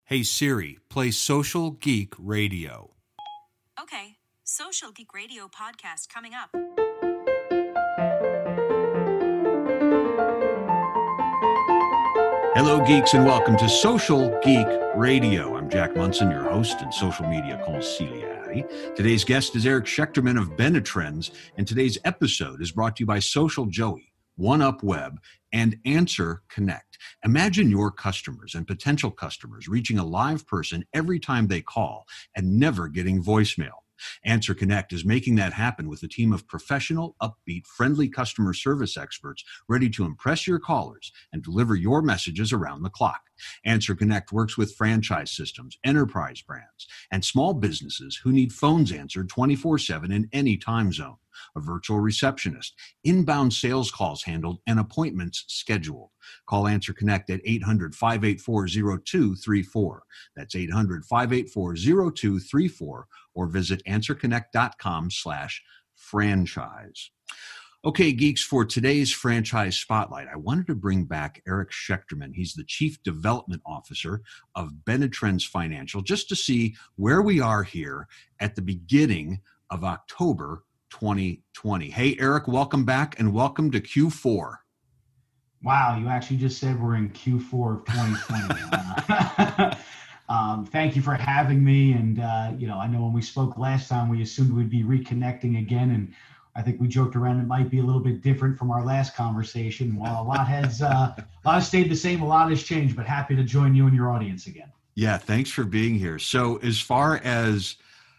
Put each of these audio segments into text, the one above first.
Hey Siri, play Social Geek Radio. Okay, Social Geek Radio podcast coming up. Hello, geeks, and welcome to Social Geek Radio. I'm Jack Munson, your host and social media consigliere. Today's guest is Eric Schechterman of Benetrends, and today's episode is brought to you by Social Joey, OneUp Web, and Answer Connect. Imagine your customers and potential customers reaching a live person every time they call and never getting voicemail. Answer Connect is making that happen with a team of professional, upbeat, friendly customer service experts ready to impress your callers and deliver your messages around the clock. Answer Connect works with franchise systems, enterprise brands, and small businesses who need phones answered 24/7 in any time zone, a virtual receptionist, inbound sales calls handled, and appointments scheduled. Call Answer Connect at 800-584-0234. That's 800-584-0234, or visit answerconnect.com/franchise. Okay, geeks, for today's franchise spotlight, I wanted to bring back Eric Schechterman. He's the Chief Development Officer of Benetrends Financial, just to see where we are here at the beginning of October 2020. Hey, Eric, welcome back and welcome to Q4. Wow, you actually just said we're in Q4 of 2020. Thank you for having me. And, I know when we spoke last time, we assumed we'd be reconnecting again. And I think we joked around it might be a little bit different from our last conversation. While a lot has stayed the same, a lot has changed, but happy to join you and your audience again. Yeah, thanks for being here. So as far as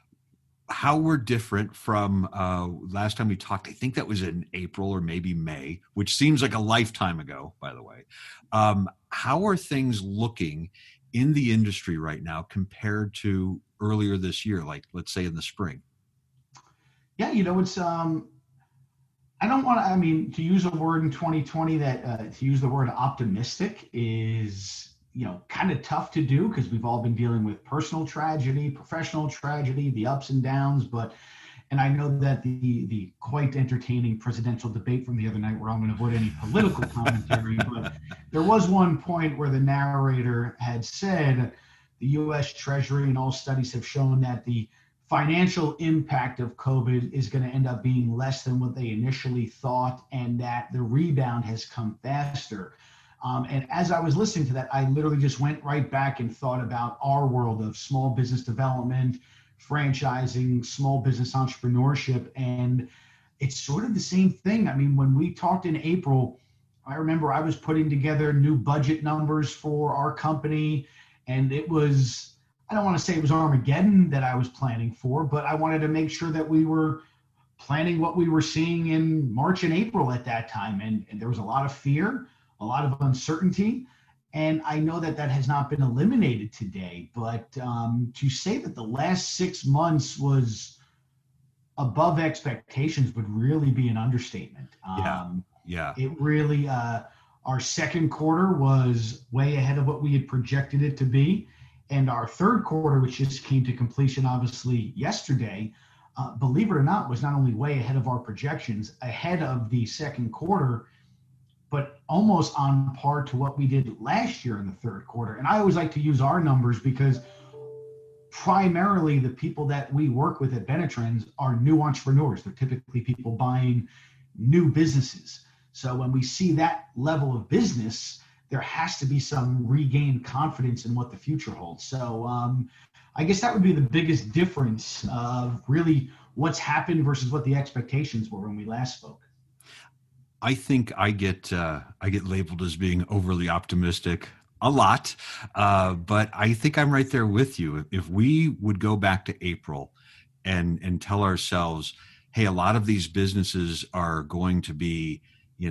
how we're different from last time we talked, I think that was in April or maybe May, which seems like a lifetime ago, by the way. How are things looking in the industry right now compared to earlier this year, like let's say in the spring? Yeah, it's, I don't want to, to use a word in 2020 to use the word optimistic is, kind of tough to do because we've all been dealing with personal tragedy, professional tragedy, the ups and downs. And I know that the quite entertaining presidential debate from the other night, where I'm going to avoid any political commentary, but there was one point where the narrator had said the U.S. Treasury and all studies have shown that the financial impact of COVID is going to end up being less than what they initially thought, and that the rebound has come faster. And as I was listening to that, I literally just went right back and thought about our world of small business development, franchising, small business entrepreneurship. And it's sort of the same thing. When we talked in April, I remember I was putting together new budget numbers for our company. And it was, I don't want to say it was Armageddon that I was planning for, but I wanted to make sure that we were planning what we were seeing in March and April at that time. And there was a lot of fear, a lot of uncertainty. And I know that has not been eliminated today, but to say that the last 6 months was above expectations would really be an understatement. Yeah. It really, our second quarter was way ahead of what we had projected it to be. And our third quarter, which just came to completion, obviously, yesterday, believe it or not, was not only way ahead of our projections, ahead of the second quarter, but almost on par to what we did last year in the third quarter. And I always like to use our numbers because primarily the people that we work with at Benetrends are new entrepreneurs. They're typically people buying new businesses. So when we see that level of business, there has to be some regained confidence in what the future holds. So I guess that would be the biggest difference of really what's happened versus what the expectations were when we last spoke. I think I get labeled as being overly optimistic a lot, but I think I'm right there with you. If we would go back to April and tell ourselves, hey, a lot of these businesses are going to be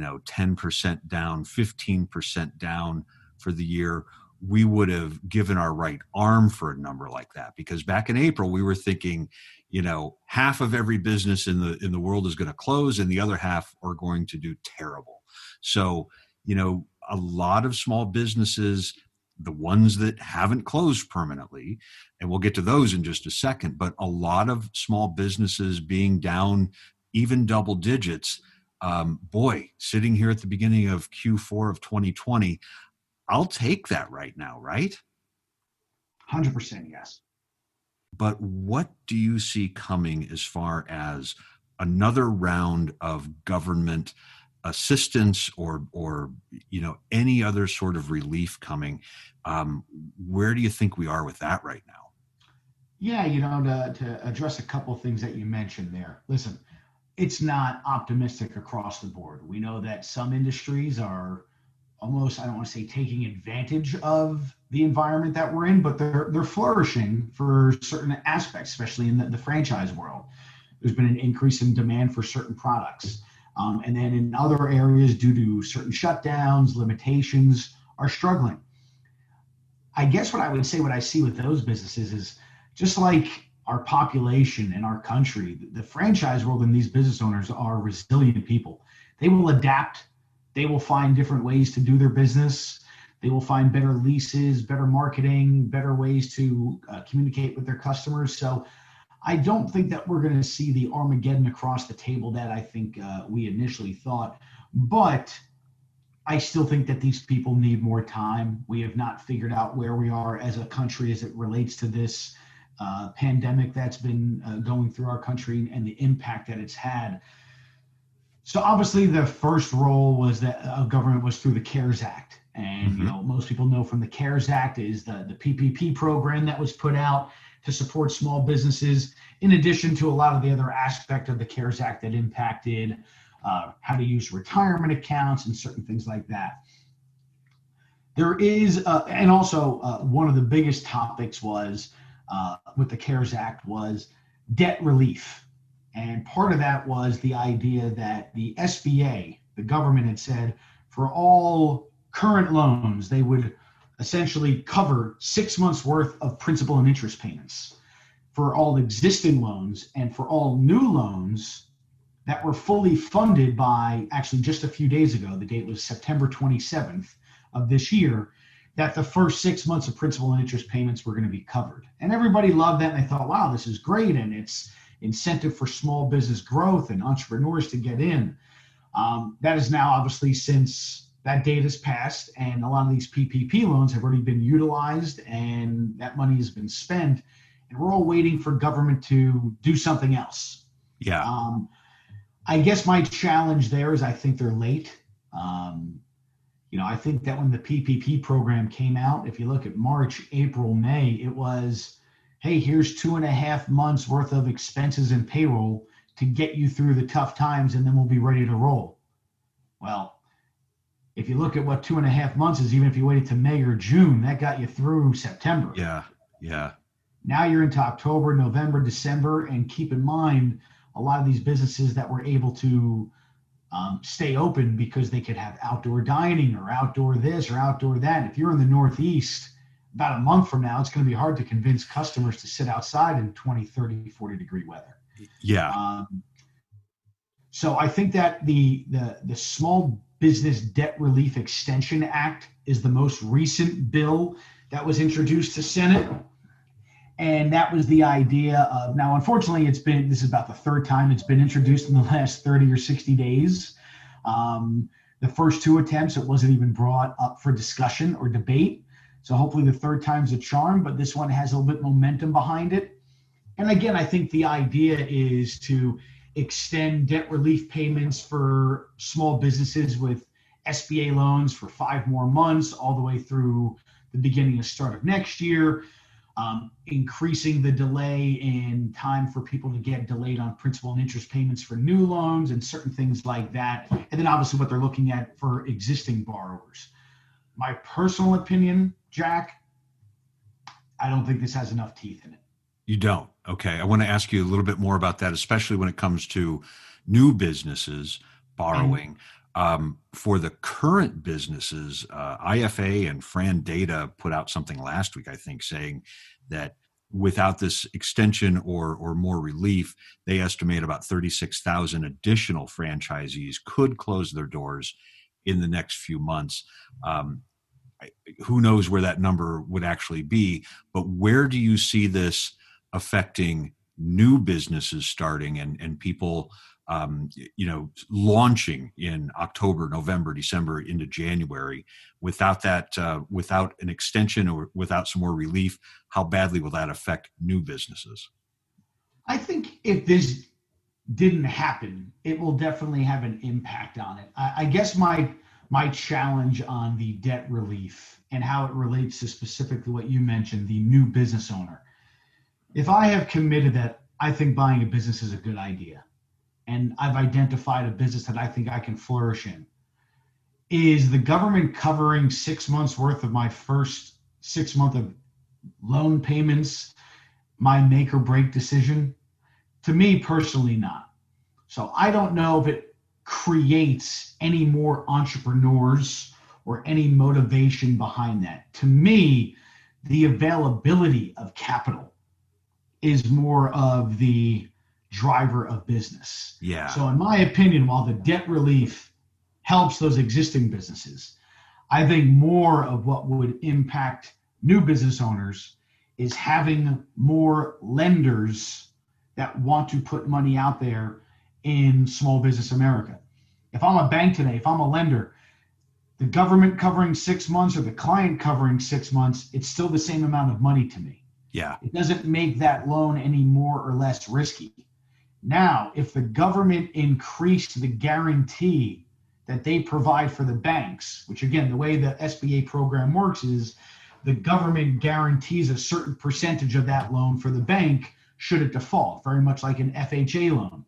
10% down, 15% down for the year, we would have given our right arm for a number like that. Because back in April, we were thinking, half of every business in the world is going to close and the other half are going to do terrible. So, a lot of small businesses, the ones that haven't closed permanently, and we'll get to those in just a second, but a lot of small businesses being down even double digits. Sitting here at the beginning of Q4 of 2020, I'll take that right now, right? 100% yes. But what do you see coming as far as another round of government assistance or any other sort of relief coming? Where do you think we are with that right now? Yeah, to address a couple of things that you mentioned there. Listen, it's not optimistic across the board. We know that some industries are almost, I don't want to say taking advantage of the environment that we're in, but they're flourishing for certain aspects, especially in the franchise world. There's been an increase in demand for certain products. And then in other areas, due to certain shutdowns, limitations, are struggling. I guess what I would say, what I see with those businesses is just like our population and our country, the franchise world and these business owners are resilient people. They will adapt. They will find different ways to do their business. They will find better leases, better marketing, better ways to communicate with their customers. So I don't think that we're going to see the Armageddon across the table that I think we initially thought. But I still think that these people need more time. We have not figured out where we are as a country as it relates to this pandemic that's been going through our country and the impact that it's had. So obviously the first role was that government was through the CARES Act. And most people know from the CARES Act is the PPP program that was put out to support small businesses, in addition to a lot of the other aspect of the CARES Act that impacted how to use retirement accounts and certain things like that. There is, and also one of the biggest topics was with the CARES Act was debt relief. And part of that was the idea that the SBA, the government had said, for all current loans, they would essentially cover 6 months worth of principal and interest payments for all existing loans, and for all new loans that were fully funded by, actually just a few days ago, the date was September 27th of this year, that the first 6 months of principal and interest payments were going to be covered. And everybody loved that, and they thought, wow, this is great, and it's incentive for small business growth and entrepreneurs to get in. That is now, obviously, since that date has passed, and a lot of these PPP loans have already been utilized, and that money has been spent, and we're all waiting for government to do something else. Yeah. I guess my challenge there is I think they're late. I think that when the PPP program came out, if you look at March, April, May, it was, hey, here's 2.5 months worth of expenses and payroll to get you through the tough times, and then we'll be ready to roll. Well, if you look at what 2.5 months is, even if you waited to May or June, that got you through September. Yeah. Now you're into October, November, December, and keep in mind, a lot of these businesses that were able to stay open because they could have outdoor dining or outdoor this or outdoor that. If you're in the Northeast, about a month from now, it's going to be hard to convince customers to sit outside in 20, 30, 40 degree weather. Yeah. So I think that the Small Business Debt Relief Extension Act is the most recent bill that was introduced to Senate. And that was the idea of, now, unfortunately, this is about the third time it's been introduced in the last 30 or 60 days. The first two attempts, it wasn't even brought up for discussion or debate. So hopefully the third time's a charm, but this one has a little bit momentum behind it. And again, I think the idea is to extend debt relief payments for small businesses with SBA loans for 5 more months, all the way through the beginning of start of next year. Increasing the delay in time for people to get delayed on principal and interest payments for new loans and certain things like that. And then obviously what they're looking at for existing borrowers. My personal opinion, Jack, I don't think this has enough teeth in it. You don't? Okay. I want to ask you a little bit more about that, especially when it comes to new businesses borrowing. For the current businesses, IFA and Fran Data put out something last week, I think, saying that without this extension or more relief, they estimate about 36,000 additional franchisees could close their doors in the next few months. Who knows where that number would actually be, but where do you see this affecting new businesses starting and people launching in October, November, December into January without that, without an extension or without some more relief, how badly will that affect new businesses? I think if this didn't happen, it will definitely have an impact on it. I guess my challenge on the debt relief and how it relates to specifically what you mentioned, the new business owner. If I have committed that I think buying a business is a good idea, and I've identified a business that I think I can flourish in, is the government covering 6 months worth of my first 6 month of loan payments my make or break decision? To me personally, not. So I don't know if it creates any more entrepreneurs or any motivation behind that. To me, the availability of capital is more of the driver of business. Yeah. So in my opinion, while the debt relief helps those existing businesses, I think more of what would impact new business owners is having more lenders that want to put money out there in small business America. If I'm a bank today, if I'm a lender, the government covering 6 months or the client covering 6 months, it's still the same amount of money to me. Yeah. It doesn't make that loan any more or less risky. Now, if the government increased the guarantee that they provide for the banks, which again, the way the SBA program works is the government guarantees a certain percentage of that loan for the bank should it default, very much like an FHA loan.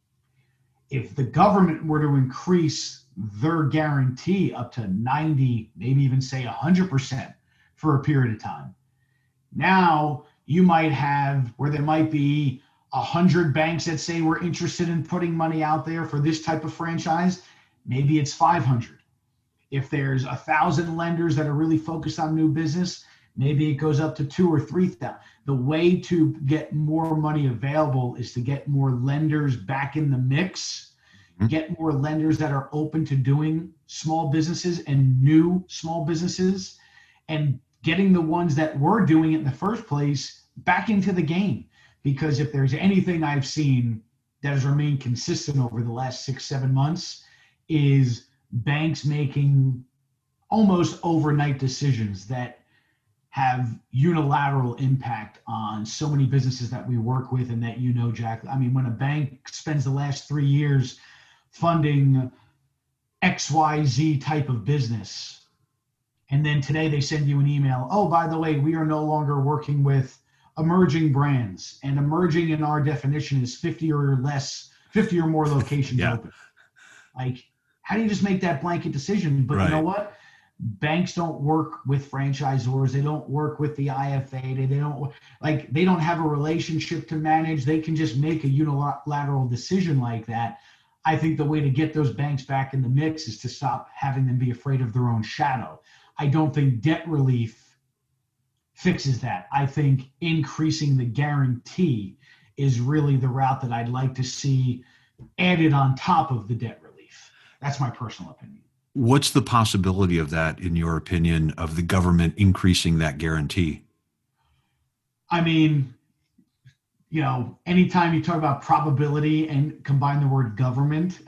If the government were to increase their guarantee up to 90, maybe even say 100% for a period of time, now you might have where there might be 100 banks that say we're interested in putting money out there for this type of franchise. Maybe it's 500. If there's 1,000 lenders that are really focused on new business, maybe it goes up to 2,000 or 3,000. The way to get more money available is to get more lenders back in the mix, get more lenders that are open to doing small businesses and new small businesses, and getting the ones that were doing it in the first place back into the game. Because if there's anything I've seen that has remained consistent over the last 6-7 months is banks making almost overnight decisions that have unilateral impact on so many businesses that we work with and that Jack. I mean, when a bank spends the last 3 years funding XYZ type of business, and then today they send you an email, oh, by the way, we are no longer working with emerging brands, and emerging in our definition is 50 or more locations open. Like, how do you just make that blanket decision? But right. You know what? Banks don't work with franchisors. They don't work with the IFA. They don't have a relationship to manage. They can just make a unilateral decision like that. I think the way to get those banks back in the mix is to stop having them be afraid of their own shadow. I don't think debt relief fixes that. I think increasing the guarantee is really the route that I'd like to see added on top of the debt relief. That's my personal opinion. What's the possibility of that, in your opinion, of the government increasing that guarantee? I mean, anytime you talk about probability and combine the word government,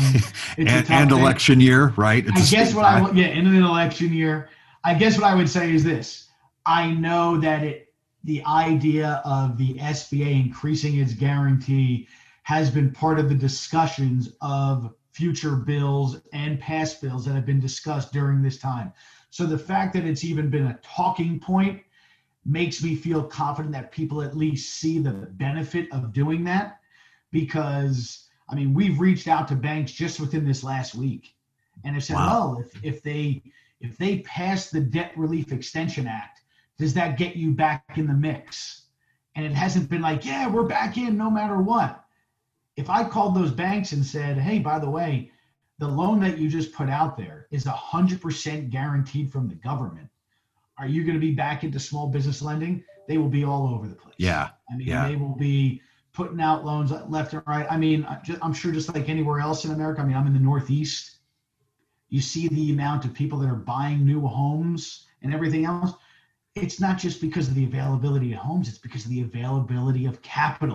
and election year, right? In an election year, I guess what I would say is this. I know that the idea of the SBA increasing its guarantee has been part of the discussions of future bills and past bills that have been discussed during this time. So the fact that it's even been a talking point makes me feel confident that people at least see the benefit of doing that, because we've reached out to banks just within this last week and have said, well, if they pass the Debt Relief Extension Act, does that get you back in the mix? And it hasn't been like, yeah, we're back in no matter what. If I called those banks and said, hey, by the way, the loan that you just put out there is 100% guaranteed from the government, are you going to be back into small business lending? They will be all over the place. Yeah. They will be putting out loans left and right. I'm sure just like anywhere else in America, I'm in the Northeast. You see the amount of people that are buying new homes and everything else. It's not just because of the availability of homes. It's because of the availability of capital.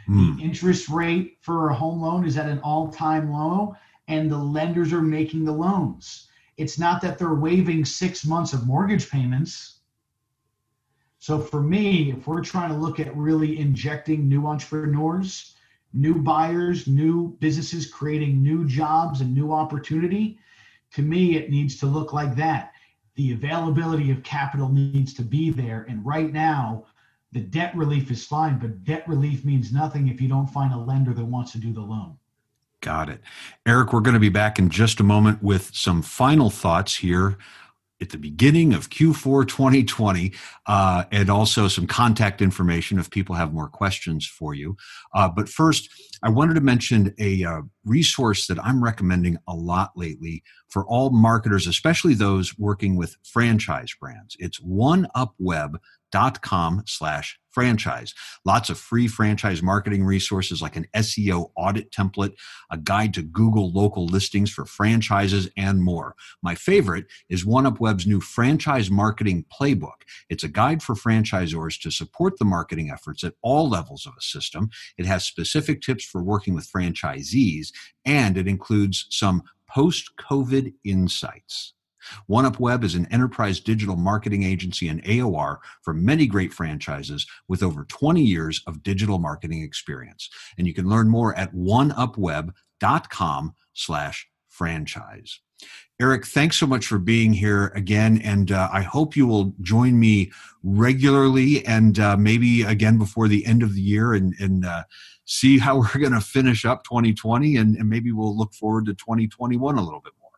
The Mm. interest rate for a home loan is at an all-time low, and the lenders are making the loans. It's not that they're waiving 6 months of mortgage payments. So for me, if we're trying to look at really injecting new entrepreneurs, new buyers, new businesses, creating new jobs and new opportunity, to me, it needs to look like that. The availability of capital needs to be there. And right now, the debt relief is fine, but debt relief means nothing if you don't find a lender that wants to do the loan. Got it. Eric, we're going to be back in just a moment with some final thoughts here at the beginning of Q4 2020, and also some contact information if people have more questions for you. But first, I wanted to mention a resource that I'm recommending a lot lately for all marketers, especially those working with franchise brands. It's oneupweb.com/franchise. Lots of free franchise marketing resources like an SEO audit template, a guide to Google local listings for franchises, and more. My favorite is OneUpWeb's new franchise marketing playbook. It's a guide for franchisors to support the marketing efforts at all levels of a system. It has specific tips for working with franchisees, and it includes some post-COVID insights. OneUpWeb is an enterprise digital marketing agency and AOR for many great franchises with over 20 years of digital marketing experience. And you can learn more at oneupweb.com/franchise. Eric, thanks so much for being here again. And I hope you will join me regularly and maybe again before the end of the year and see how we're going to finish up 2020. And maybe we'll look forward to 2021 a little bit more.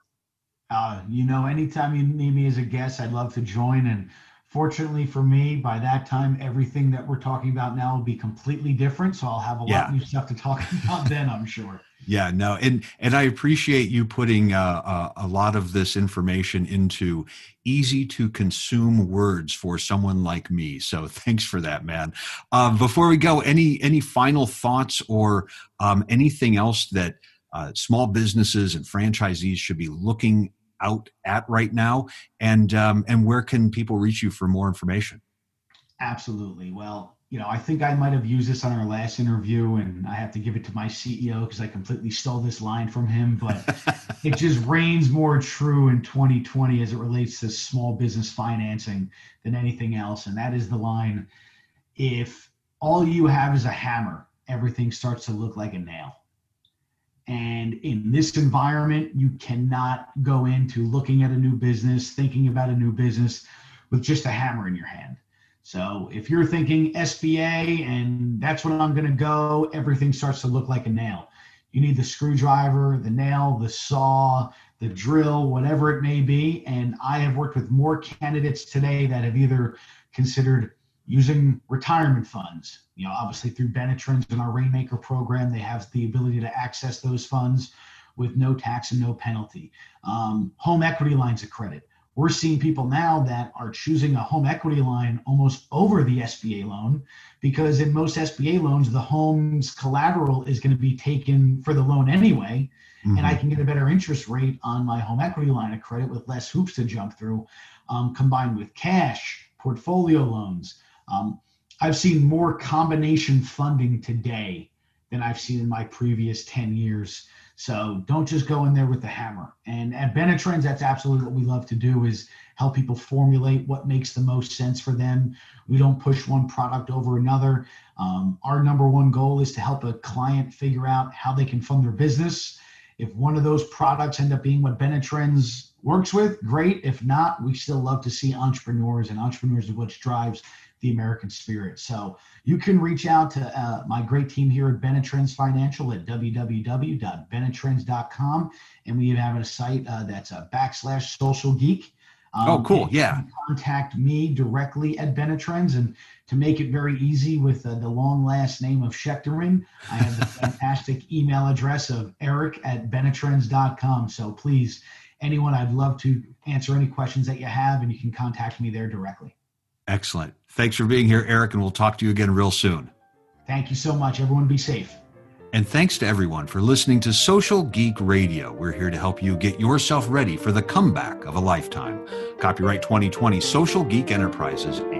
Anytime you need me as a guest, I'd love to join. And fortunately for me, by that time, everything that we're talking about now will be completely different. So I'll have a lot of new stuff to talk about then, I'm sure. Yeah, no, and I appreciate you putting a lot of this information into easy to consume words for someone like me. So thanks for that, man. Before we go, any final thoughts or anything else that small businesses and franchisees should be looking out at right now, and where can people reach you for more information? Absolutely. Well, I think I might have used this on our last interview, and I have to give it to my CEO because I completely stole this line from him, but it just reigns more true in 2020 as it relates to small business financing than anything else. And that is the line, if all you have is a hammer, everything starts to look like a nail. And in this environment, you cannot go into looking at a new business, thinking about a new business with just a hammer in your hand. So if you're thinking SBA and that's what I'm going to go, everything starts to look like a nail. You need the screwdriver, the nail, the saw, the drill, whatever it may be. And I have worked with more candidates today that have either considered using retirement funds. Obviously through Benetrends and our Rainmaker program, they have the ability to access those funds with no tax and no penalty. Home equity lines of credit. We're seeing people now that are choosing a home equity line almost over the SBA loan, because in most SBA loans, the home's collateral is going to be taken for the loan anyway. Mm-hmm. And I can get a better interest rate on my home equity line of credit with less hoops to jump through, combined with cash, portfolio loans. I've seen more combination funding today than I've seen in my previous 10 years. So don't just go in there with the hammer. And at Benetrends, that's absolutely what we love to do, is help people formulate what makes the most sense for them. We don't push one product over another. Our number one goal is to help a client figure out how they can fund their business. If one of those products end up being what Benetrends works with, great. If not, we still love to see entrepreneurs, and entrepreneurs is what drives the American spirit. So you can reach out to my great team here at Benetrends Financial at www.benetrends.com. And we have a site that's a /socialgeek. Cool. Yeah. You can contact me directly at Benetrends. And to make it very easy with the long last name of Schechterin, I have the fantastic email address of eric@benetrends.com. So please, anyone, I'd love to answer any questions that you have, and you can contact me there directly. Excellent. Thanks for being here, Eric, and we'll talk to you again real soon. Thank you so much. Everyone be safe. And thanks to everyone for listening to Social Geek Radio. We're here to help you get yourself ready for the comeback of a lifetime. Copyright 2020, Social Geek Enterprises,